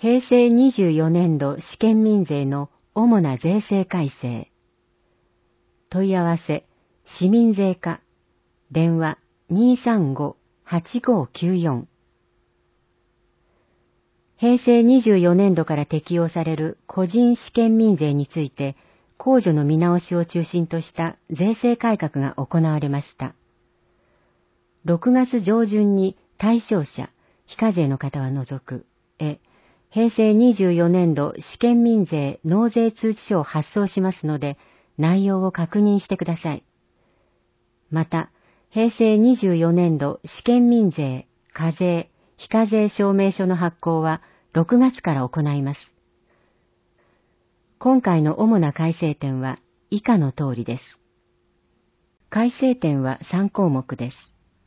平成24年度試験民税の主な税制改正。問い合わせ、市民税課、電話235-8594。平成24年度から適用される個人試験民税について、控除の見直しを中心とした税制改革が行われました。6月上旬に対象者、非課税の方は除く、平成24年度試験民税納税通知書を発送しますので、内容を確認してください。また、平成24年度試験民税、課税、非課税証明書の発行は6月から行います。今回の主な改正点は以下の通りです。改正点は3項目です。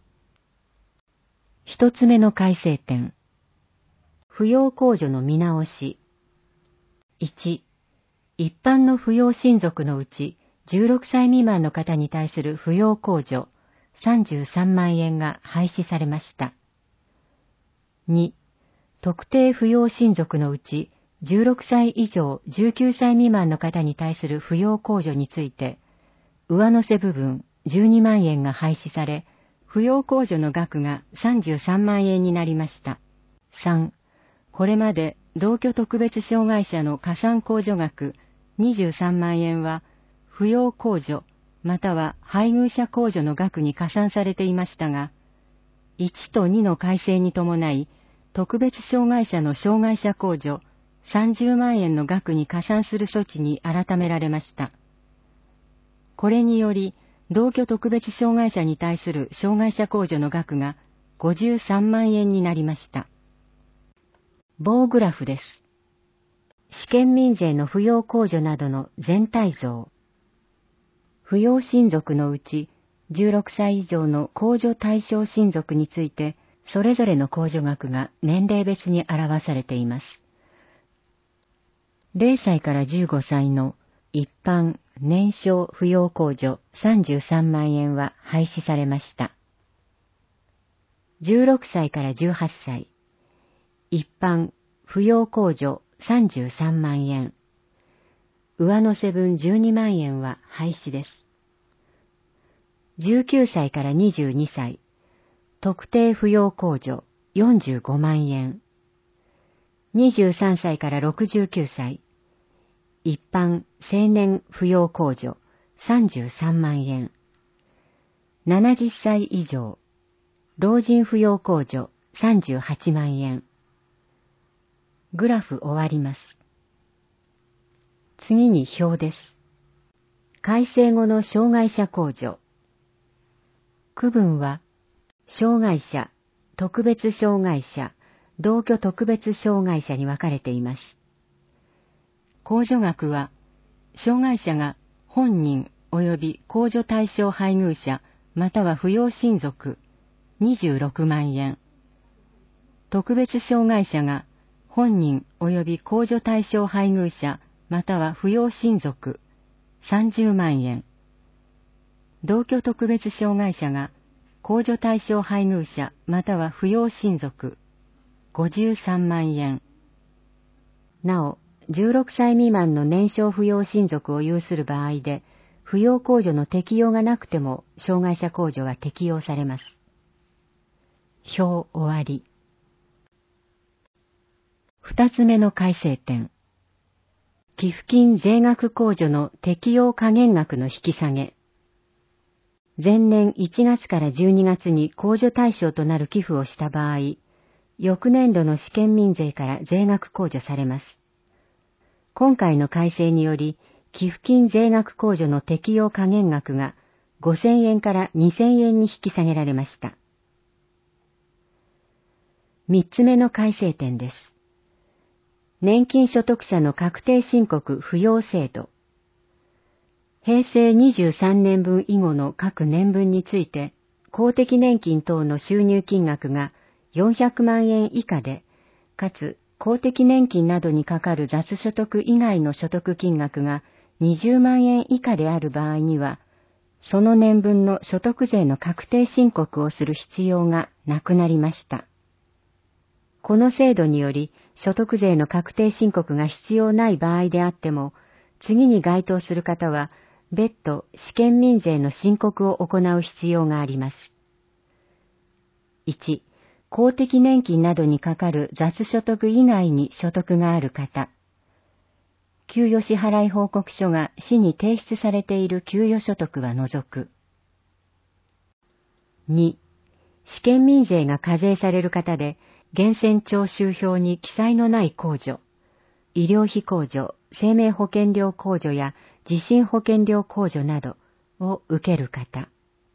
一つ目の改正点。扶養控除の見直し。1、一般の扶養親族のうち16歳未満の方に対する扶養控除33万円が廃止されました。2、特定扶養親族のうち16歳以上19歳未満の方に対する扶養控除について、上乗せ部分12万円が廃止され、扶養控除の額が33万円になりました。3、これまで同居特別障害者の加算控除額23万円は、扶養控除または配偶者控除の額に加算されていましたが、1と2の改正に伴い、特別障害者の障害者控除30万円の額に加算する措置に改められました。これにより、同居特別障害者に対する障害者控除の額が53万円になりました。棒グラフです。試験民税の扶養控除などの全体像。扶養親族のうち16歳以上の控除対象親族について、それぞれの控除額が年齢別に表されています。0歳から15歳の一般年少扶養控除33万円は廃止されました。16歳から18歳、一般扶養控除33万円、上乗せ分12万円は廃止です。19歳から22歳、特定扶養控除45万円、23歳から69歳、一般成年扶養控除33万円、70歳以上、老人扶養控除38万円。グラフ終わります。次に表です。改正後の障害者控除。区分は、障害者、特別障害者、同居特別障害者に分かれています。控除額は、障害者が本人及び控除対象配偶者または扶養親族26万円、特別障害者が本人及び控除対象配偶者または扶養親族30万円、同居特別障害者が控除対象配偶者または扶養親族53万円。なお、16歳未満の年少扶養親族を有する場合で、扶養控除の適用がなくても障害者控除は適用されます。表終わり。二つ目の改正点。寄付金税額控除の適用下限額の引き下げ。前年1月から12月に控除対象となる寄付をした場合、翌年度の試験民税から税額控除されます。今回の改正により、寄付金税額控除の適用下限額が5000円から2000円に引き下げられました。三つ目の改正点です。年金所得者の確定申告扶養制度。平成23年分以後の各年分について、公的年金等の収入金額が400万円以下で、かつ公的年金などにかかる雑所得以外の所得金額が20万円以下である場合には、その年分の所得税の確定申告をする必要がなくなりました。この制度により、 所得税の確定申告が必要ない場合であっても、次に該当する方は、別途試験民税の申告を行う必要があります。1、公的年金などにかかる雑所得以外に所得がある方。給与支払い報告書が市に提出されている給与所得は除く。2、試験民税が課税される方で、源泉徴収票に記載のない控除、医療費控除、生命保険料控除や地震保険料控除などを受ける方。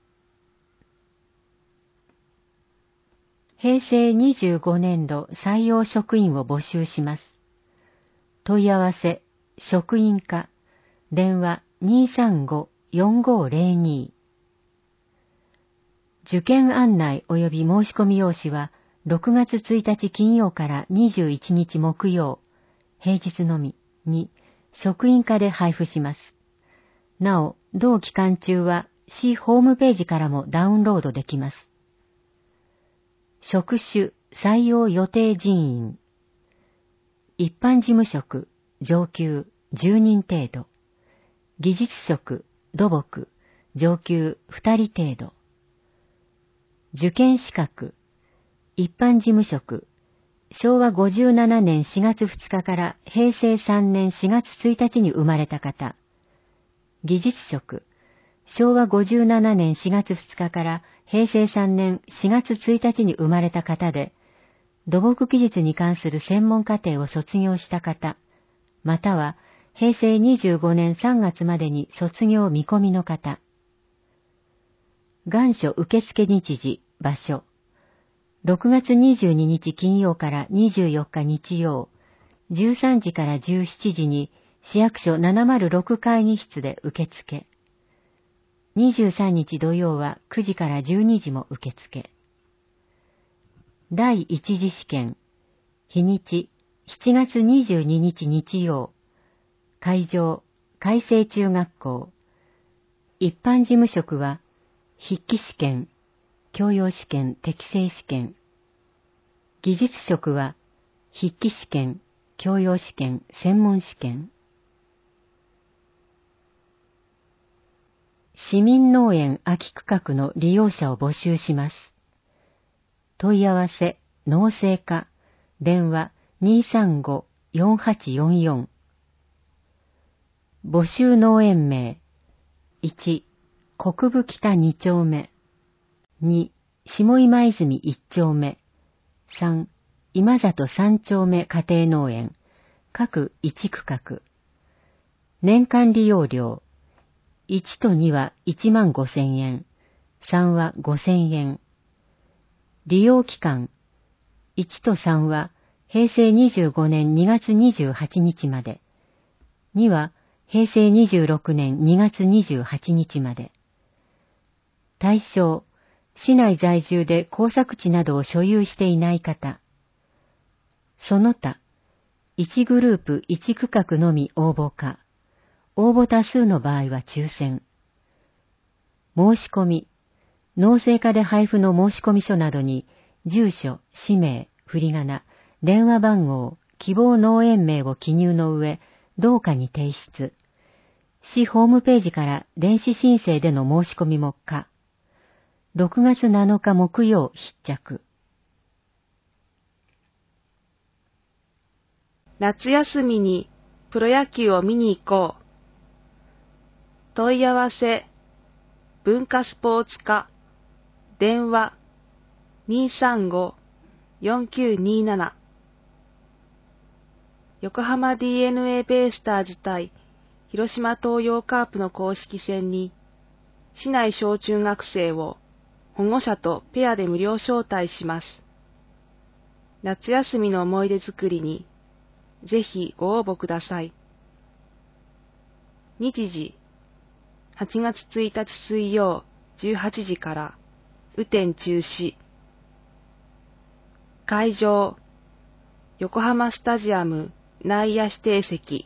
平成25年度採用職員を募集します。問い合わせ、職員課、電話235-4502。受験案内及び申し込み用紙は6月1日金曜から21日木曜、平日のみに職員課で配布します。なお、同期間中は市ホームページからもダウンロードできます。職種、採用予定人員。一般事務職、上級、10人程度。技術職、土木、上級、2人程度。受験資格、一般事務職、昭和57年4月2日から平成3年4月1日に生まれた方。技術職、昭和57年4月2日から平成3年4月1日に生まれた方で、土木技術に関する専門課程を卒業した方、または平成25年3月までに卒業見込みの方。願書受付日時、場所。6月22日金曜から24日日曜、13時から17時に市役所706会議室で受付。23日土曜は9時から12時も受付。第一次試験、日にち7月22日日曜、会場、開成中学校。一般事務職は、筆記試験、教養試験適正試験。技術職は、筆記試験、教養試験専門試験。市民農園空き区画の利用者を募集します。問い合わせ、農政課、電話235-4844。募集農園名、1、国分北2丁目、2、下今泉1丁目、3、今里3丁目家庭農園、各1区画。年間利用料、1と2は15,000円、3は5,000円。利用期間、1と3は平成25年2月28日まで、2は平成26年2月28日まで。対象、市内在住で耕作地などを所有していない方。その他、1グループ1区画のみ応募か、応募多数の場合は抽選。申し込み、農政課で配布の申込書などに、住所、氏名、振り仮名、電話番号、希望農園名を記入の上、同課に提出。市ホームページから電子申請での申し込みも可。6月7日木曜必着。 夏休みにプロ野球を見に行こう。問い合わせ、文化スポーツ課、電話235-4927。横浜 DNA ベイスターズ対広島東洋カープの公式戦に、市内小中学生を保護者とペアで無料招待します。夏休みの思い出作りに、ぜひご応募ください。日時、8月1日水曜18時から雨天中止。会場、横浜スタジアム内野指定席。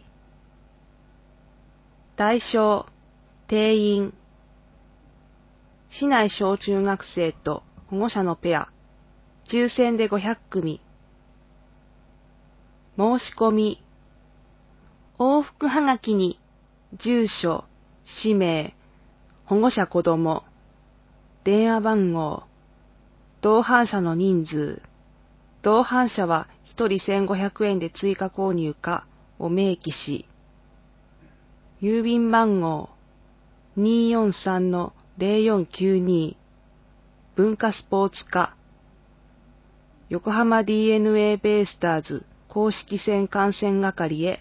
対象、定員。市内小中学生と保護者のペア、抽選で500組。 申し込み、往復はがきに住所、氏名、保護者子供、電話番号、同伴者の人数、同伴者は1人1500円で追加購入かを明記し、郵便番号 243-0492 文化スポーツ課横浜 DNA ベイスターズ公式戦観戦係へ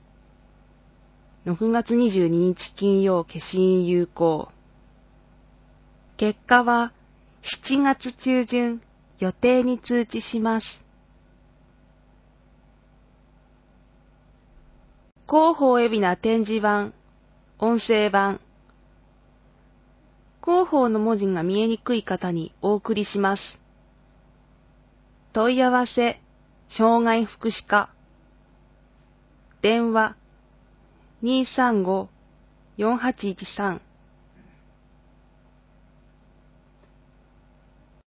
6月22日金曜消印有効。結果は7月中旬予定に通知します。広報海老名展示板、音声版。広報の文字が見えにくい方にお送りします。問い合わせ、障害福祉課。電話、235-4813